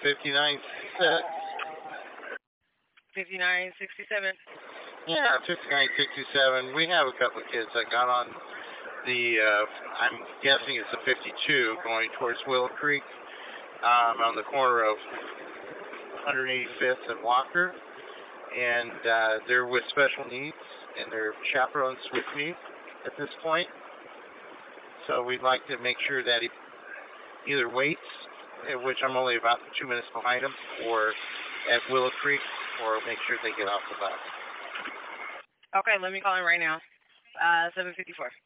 59. 5967. Yeah, 5967. We have a couple of kids that got on the, I'm guessing it's a 52 going towards Willow Creek, on the corner of 185th and Walker. And they're with special needs, and they're chaperones with me at this point. So we'd like to make sure that he either waits, at which I'm only about 2 minutes behind him, or at Willow Creek, or make sure they get off the bus. Okay, let me call him right now. 754.